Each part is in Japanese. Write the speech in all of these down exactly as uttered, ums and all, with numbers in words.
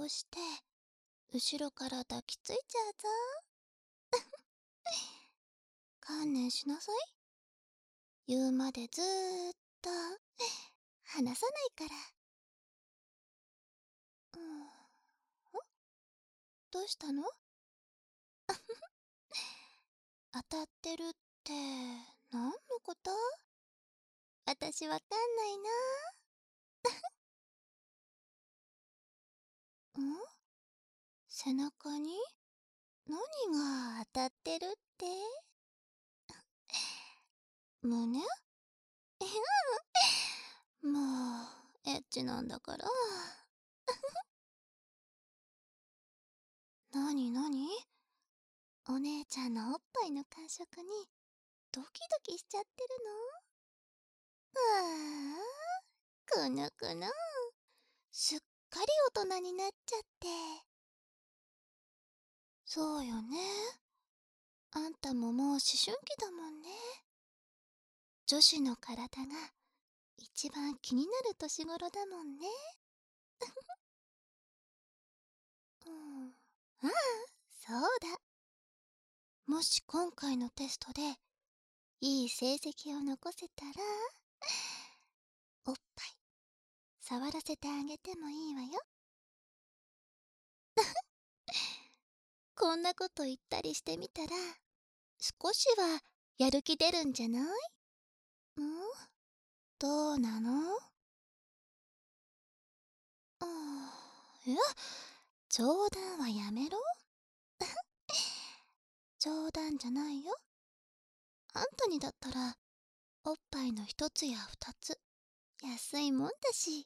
をして後ろから抱きついちゃうぞ。観念しなさい。言うまでずーっと離さないから。うん、んどうしたの？当たってるって何のこと？私わかんないな。ん？背中に何が当たってるって？胸？もうエッチなんだから。なになに？お姉ちゃんのおっぱいの感触にドキドキしちゃってるの？ああ、くぬくぬ。すっかり大人になっちゃって。そうよね。あんたももう思春期だもんね。女子の体が一番気になる年頃だもんね。うん。ああ、そうだ。もし今回のテストでいい成績を残せたら、おっぱい触らせてあげてもいいわよ。こんなこと言ったりしてみたら、少しはやる気出るんじゃない？ん？どうなの？ああ、え？冗談はやめろ。冗談じゃないよ。あんたにだったらおっぱいの一つや二つ安いもんだし。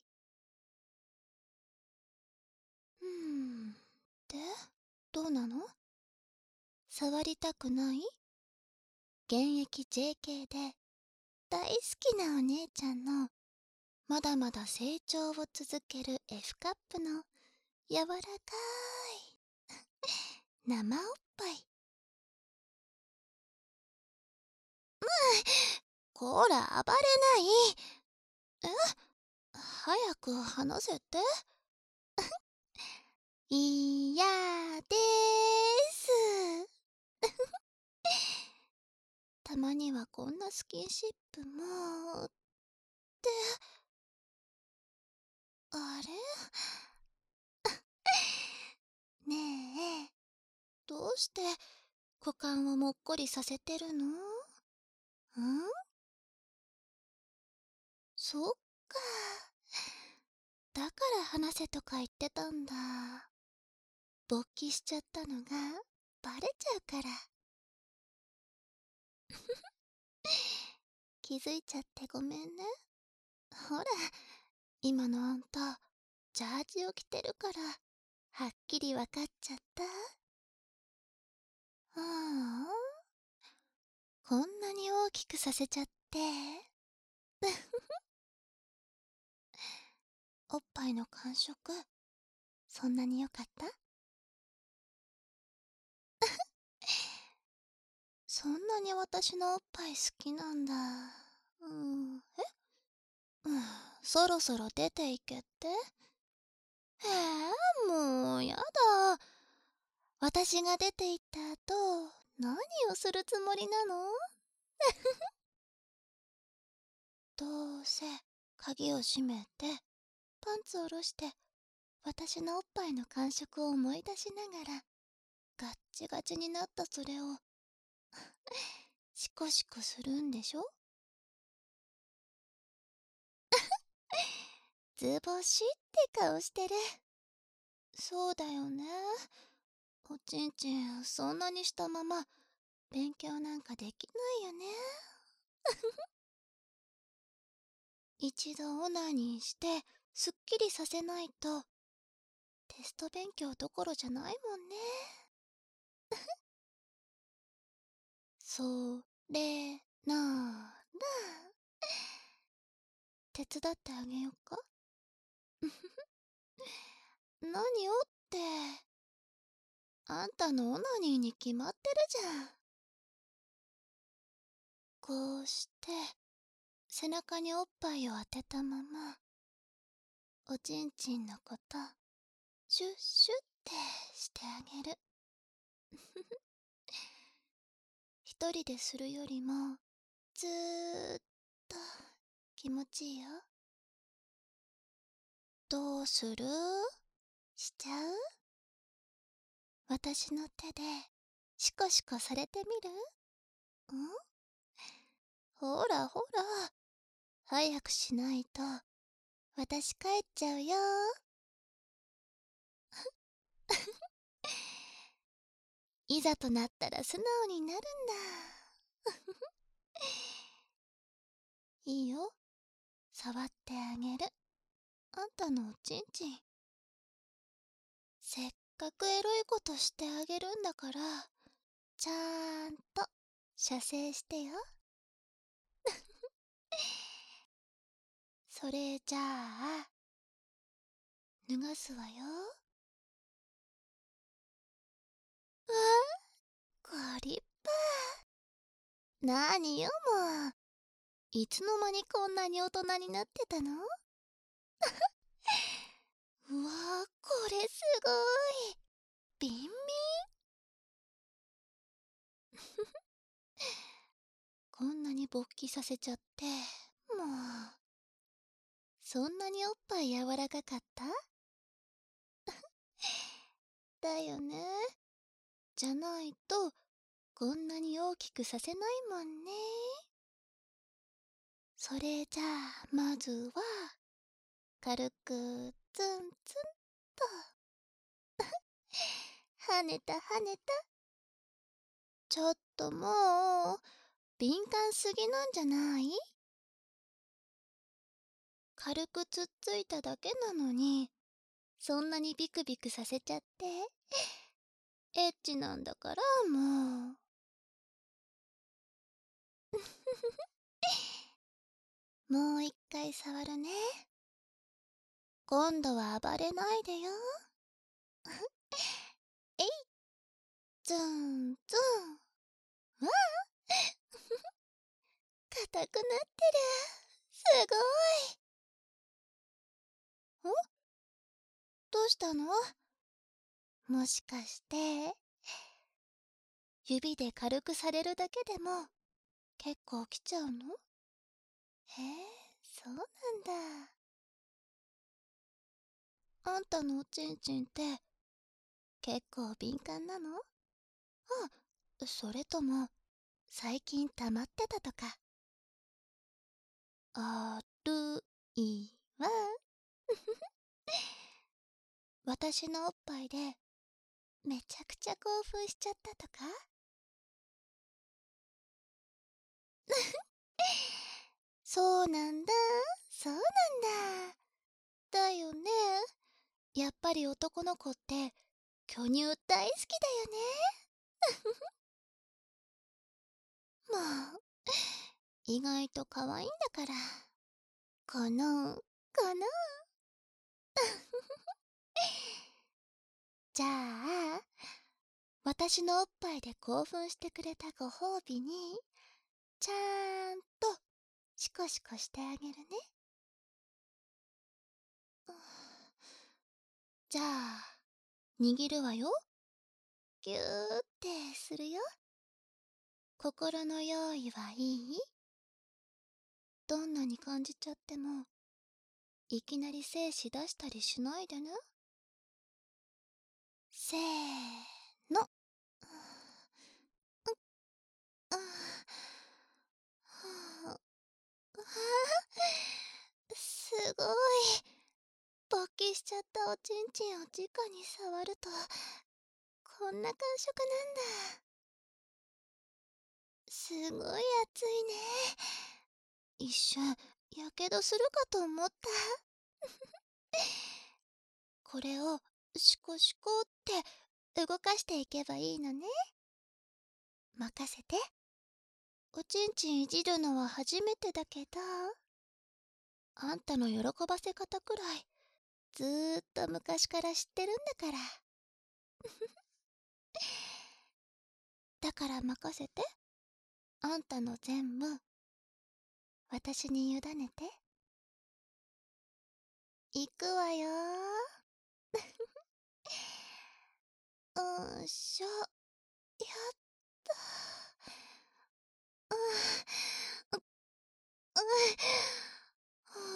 うーん。で、どうなの？触りたくない？現役 ジェーケー で大好きなお姉ちゃんのまだまだ成長を続ける F カップの柔らかい生おっぱい。こら、暴れない。え？早く話せて。いやでーす。たまにはこんなスキンシップもって。あれ？ねえ、どうして股間をもっこりさせてるの？ん？そっか。だから話せとか言ってたんだ。勃起しちゃったのがバレちゃうから。気づいちゃってごめんね。ほら、今のあんた、ジャージを着てるから、はっきりわかっちゃった。ああ、こんなに大きくさせちゃって。おっぱいの感触、そんなに良かった？そんなに私のおっぱい好きなんだ。うん、え？うん、そろそろ出ていけって？えー、もうやだ。私が出て行った後、何をするつもりなの？どうせ鍵を閉めてパンツを下ろして私のおっぱいの感触を思い出しながらガッチガチになったそれをシコシコするんでしょ？図星って顔してる。そうだよね。おちんちんそんなにしたまま勉強なんかできないよね。一度オナニーしてすっきりさせないとテスト勉強どころじゃないもんね。それなら手伝ってあげよっか？何をって、あんたのオナニーに決まってるじゃん。こうして背中におっぱいを当てたままおちんちんのことシュッシュってしてあげる。一人でするよりもずーっと気持ちいいよ。どうする？しちゃう？私の手でシコシコされてみる？ん？ほらほら、早くしないと私帰っちゃうよ。いざとなったら素直になるんだ。いいよ、触ってあげる。あんたのおちんちん。せっかくエロいことしてあげるんだから、ちゃんと射精してよ。それじゃあ脱がすわよ。わあ、ご立派。なによもう、いつの間にこんなに大人になってたの？うわー、これすごい。ビンビン。こんなに勃起させちゃって、もう。そんなにおっぱい柔らかかった？だよね。じゃないと、こんなに大きくさせないもんね。それじゃあ、まずは、軽くツンツンと。跳ねた跳ねた。ちょっともう、敏感すぎなんじゃない？軽くつっついただけなのに、そんなにビクビクさせちゃって。エッチなんだからもう。もう一回触るね。今度は暴れないでよ。えい、ズンズン。わあ、硬くなってる。すごい。ん？どうしたの？もしかして、指で軽くされるだけでも結構来ちゃうの？へえ、そうなんだ。あんたのおちんちんって結構敏感なの？あ、それとも最近溜まってたとか？あるいは私のおっぱいでめちゃくちゃ興奮しちゃったとか？そうなんだ、そうなんだ。だよね。やっぱり男の子って巨乳大好きだよね。もう、意外と可愛いんだから。この、この。じゃあ、私のおっぱいで興奮してくれたご褒美に、ちゃんとシコシコしてあげるね。じゃあ、握るわよ。ぎゅーってするよ。心の用意はいい？どんなに感じちゃっても、いきなり精子出したりしないでね。せーの。ああ、すごい。勃起しちゃったおちんちんを直に触ると、こんな感触なんだ。すごい熱いね。一瞬、やけどするかと思った。これをシコシコって動かしていけばいいのね。任せて。おちんちんいじるのは初めてだけど、あんたの喜ばせ方くらいずーっと昔から知ってるんだから。だから任せて。あんたの全部私に委ねて。いくわよー。 うん、しょ。やった。うん、う、うん。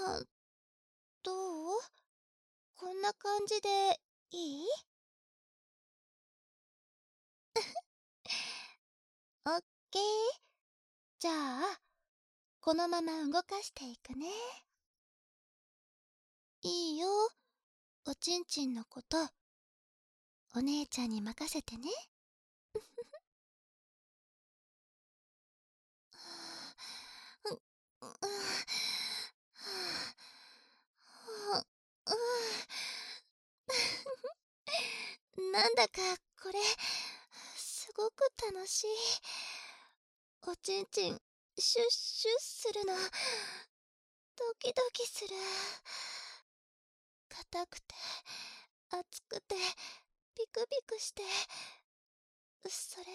はあ、どう？こんな感じでいい？オッケー。じゃあ、このまま動かしていくね。いいよ。おちんちんのこと、お姉ちゃんに任せてね。う、う、なんだかこれすごく楽しい。おちんちんシュッシュッするのドキドキする。硬くて熱くてビクビクして、それ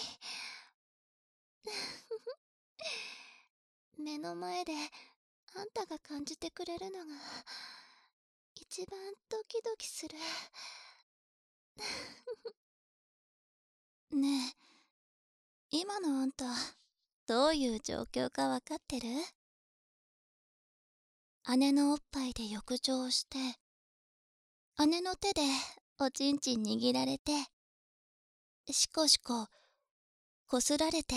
に目の前であんたが感じてくれるのが一番ドキドキする。ねえ、今のあんたどういう状況かわかってる？姉のおっぱいで浴場して、姉の手でおちんちん握られて、しこしここすられて、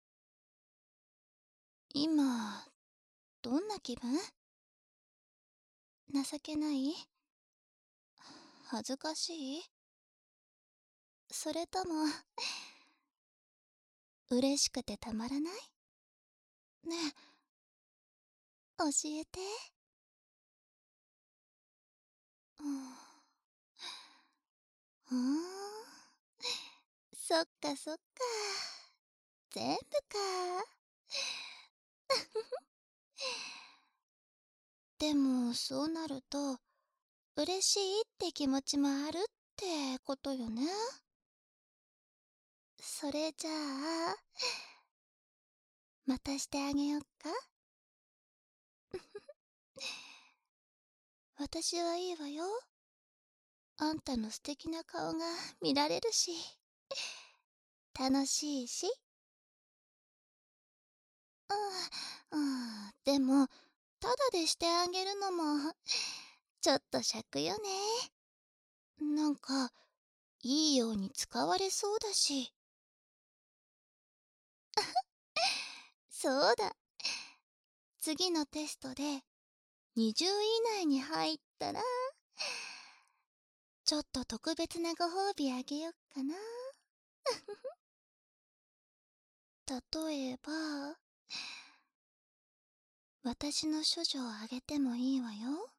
今どんな気分？情けない？恥ずかしい？それとも嬉しくてたまらない？ねえ、教えて。うん、ふーん、そっかそっか、全部か。でもそうなると嬉しいって気持ちもあるってことよね。それじゃあまたしてあげよっか。私はいいわよ。あんたの素敵な顔が見られるし、楽しいし。うん、うん、でもただでしてあげるのもちょっと尺よね。なんかいいように使われそうだし。そうだ、次のテストでにじゅうい以内に入ったらちょっと特別なご褒美あげよっかな。例えば私の処女をあげてもいいわよ。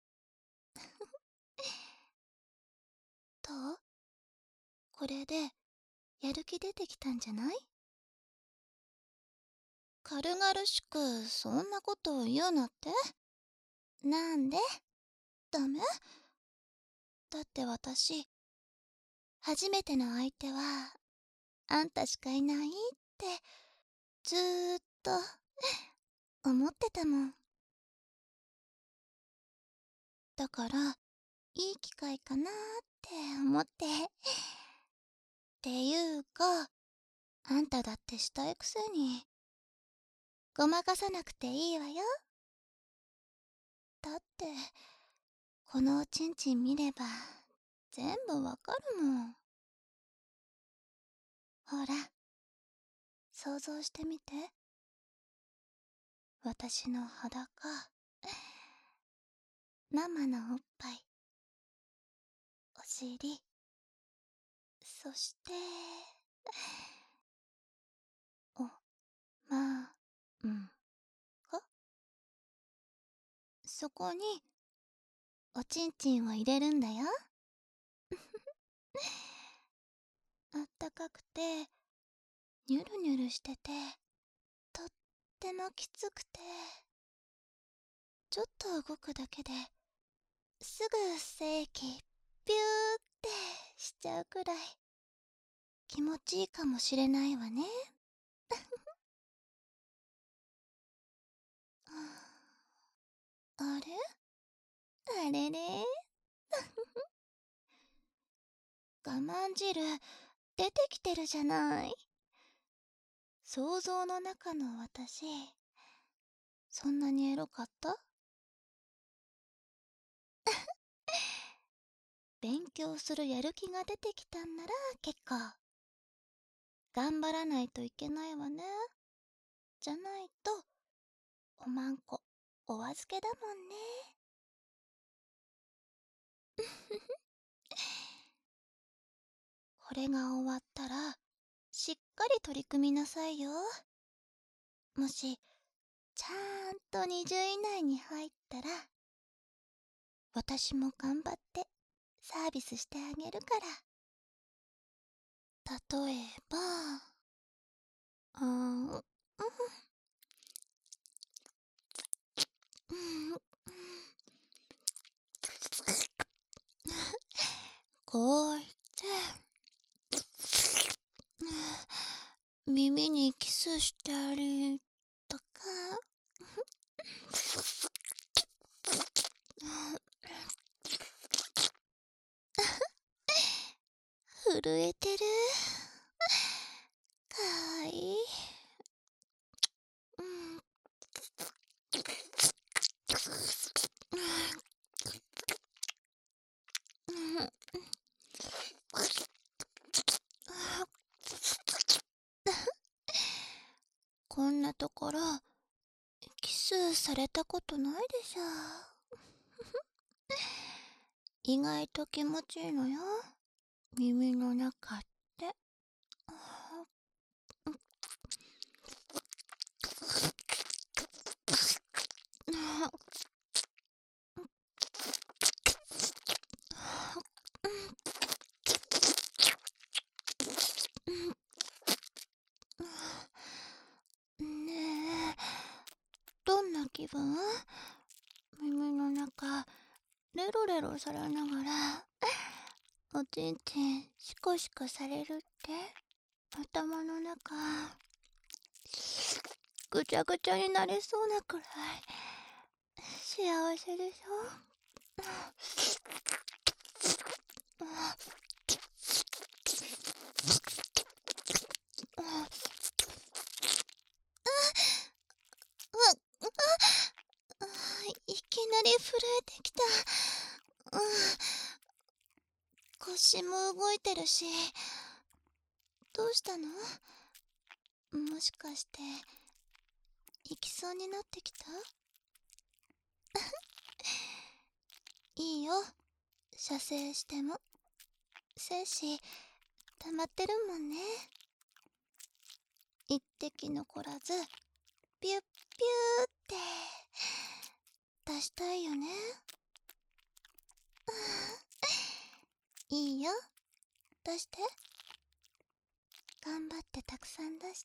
どう？これでやる気出てきたんじゃない？軽々しくそんなことを言うなって。なんで？ダメ？だって私初めての相手はあんたしかいないってずーっと思ってたもん。だからいい機会かなーって思って。っていうかあんただってしたいくせにごまかさなくていいわよ。だってこのおちんちん見れば全部わかるもん。ほら想像してみて。私の裸、生のおっぱい、お尻、そしておまんこ。そこにおちんちんを入れるんだよ。あったかくてニュルニュルしててとってもきつくて、ちょっと動くだけですぐ精液ピューってしちゃうくらい気持ちいいかもしれないわね。あれあれれ我慢汁出てきてるじゃない。想像の中の私、そんなにエロかった？勉強するやる気が出てきたんなら結構。頑張らないといけないわね。じゃないと、おまんこ、お預けだもんね。これが終わったら、しっかり取り組みなさいよ。もし、ちゃんとにじゅう以内に入ったら、私も頑張ってサービスしてあげるから。例えば、あーん、うん、うん、こうして、耳にキスしたりとか、震えてる。かわいい。うん。うん。こんなところ、キスされたことないでしょ。意外と気持ちいいのよ。耳の中って。ねえ、どんな気分？耳の中、レロレロされながら、おちんちんシコシコされるって、頭の中、ぐちゃぐちゃになりそうなくらい、幸せでしょ？いきなり震えてきた。うん、腰も動いてるし。どうしたの？もしかして行きそうになってきた？いいよ、射精しても。精子溜まってるもんね。一滴残らずピュッピューって出したいよね。いいよ、出して。頑張ってたくさん出して。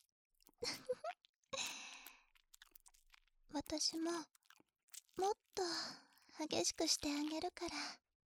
私ももっと激しくしてあげるから。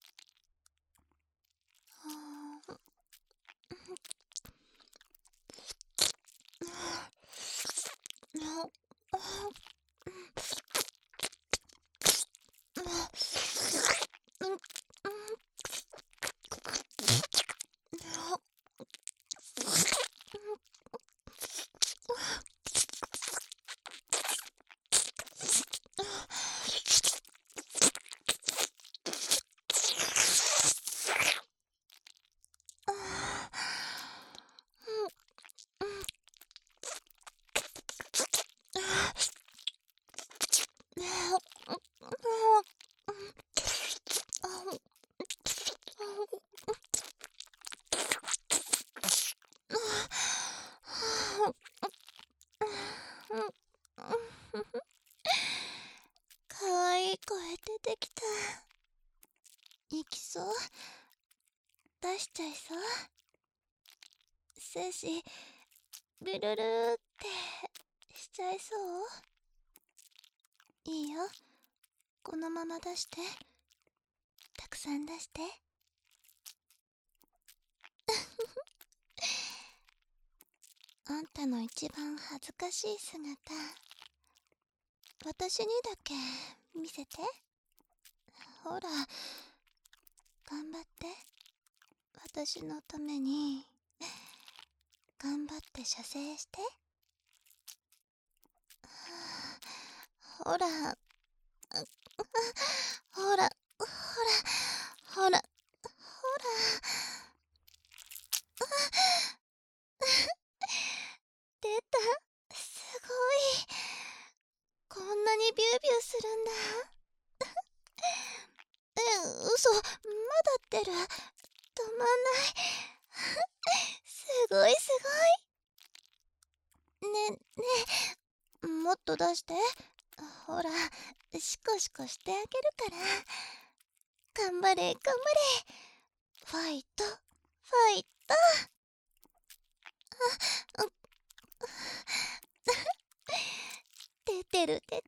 かわいい声出てきた。いきそう？出しちゃいそう？精子ビルルーってしちゃいそう？いいよ、このまま出して。たくさん出して。あんたの一番恥ずかしい姿、私にだけ見せて。ほら、頑張って。 私のために頑張って射精して。ほら、ほら、ほら、ほら、ほら。出た。すごい。こんなにビュービューするんだ。え、嘘。まだ出る。止まんない。すごいすごい。ね、ねえ、もっと出して。ほら、シコシコしてあげるから。頑張れ、頑張れ。ファイト、ファイト。あ、出てる、出てる。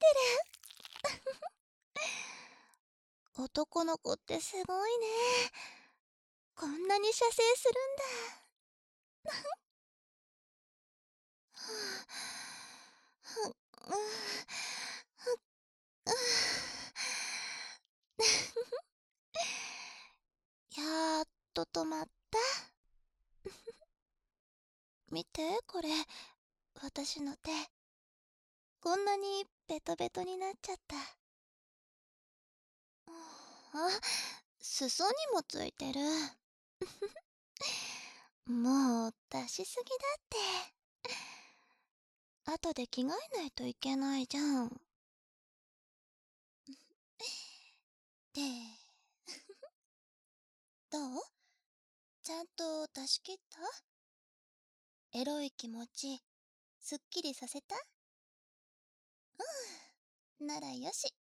男の子ってすごいね。こんなに射精するんだ。やっと止まった。見て、これ。私の手。こんなにベトベトになっちゃった。あ、裾にもついてる。もう出しすぎだって。後で着替えないといけないじゃん。で、どう？ちゃんと出し切った？エロい気持ち、すっきりさせた？うん、ならよし。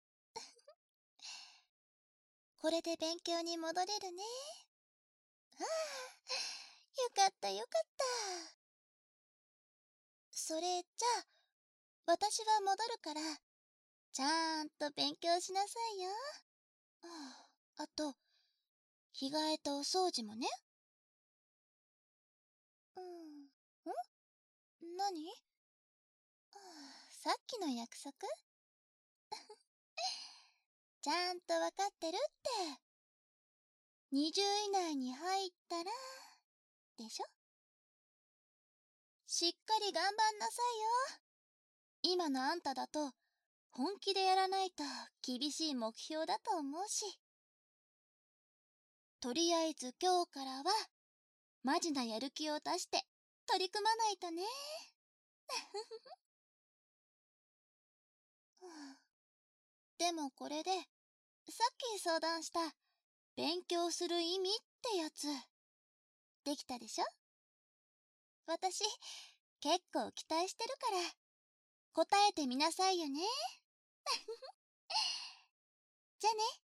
これで勉強に戻れるね。ああ、よかったよかった。それじゃあ、私は戻るから、ちゃんと勉強しなさいよ。あと、着替えとお掃除もね。うん。ん？何？さっきの約束？ちゃんとわかってるって。にじゅう以内に入ったら、でしょ？しっかり頑張んなさいよ。今のあんただと、本気でやらないと厳しい目標だと思うし。とりあえず今日からは、マジなやる気を出して取り組まないとね。でもこれで、さっき相談した勉強する意味ってやつ、できたでしょ？私、結構期待してるから、答えてみなさいよね。じゃあね。